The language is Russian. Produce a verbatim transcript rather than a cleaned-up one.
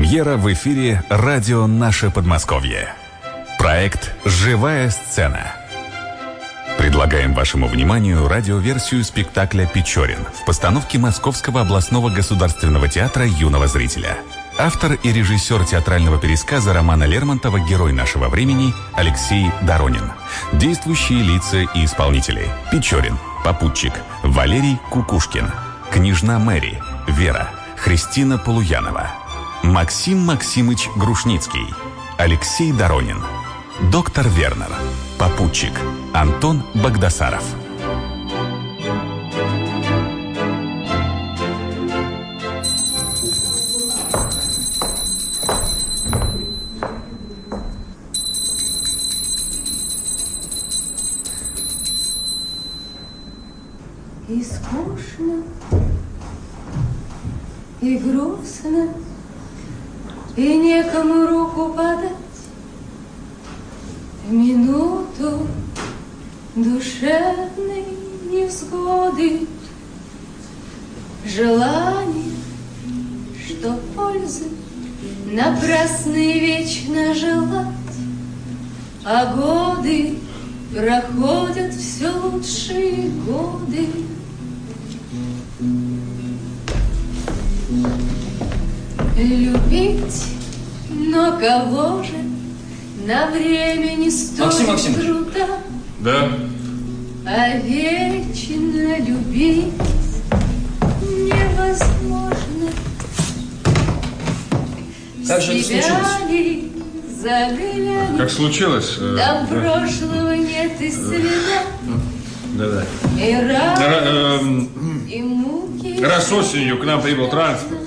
Премьера в эфире радио «Наше Подмосковье». Проект «Живая сцена». Предлагаем вашему вниманию радиоверсию спектакля «Печорин» в постановке Московского областного государственного театра юного зрителя. Автор и режиссер театрального пересказа романа Лермонтова «Герой нашего времени» Алексей Доронин. Действующие лица и исполнители: Печорин, попутчик Валерий Кукушкин, княжна Мэри Вера, Христина Полуянова, Максим Максимыч Грушницкий, Алексей Доронин, доктор Вернер, попутчик Антон Багдасаров. И скучно, и грустно, и некому руку подать в минуту душевной невзгоды. Желание, что пользы напрасны вечно желать, а годы проходят все лучшие годы. Любить, но кого же на время не стоит Максим Максимович. труда. Да. А вечно любить невозможно. Как же это случилось? Заглянешь, Как случилось? там прошлого нет и следа. Да-да. И радость, Ра- эм, и муки. Раз осенью к нам прибыл транспорт,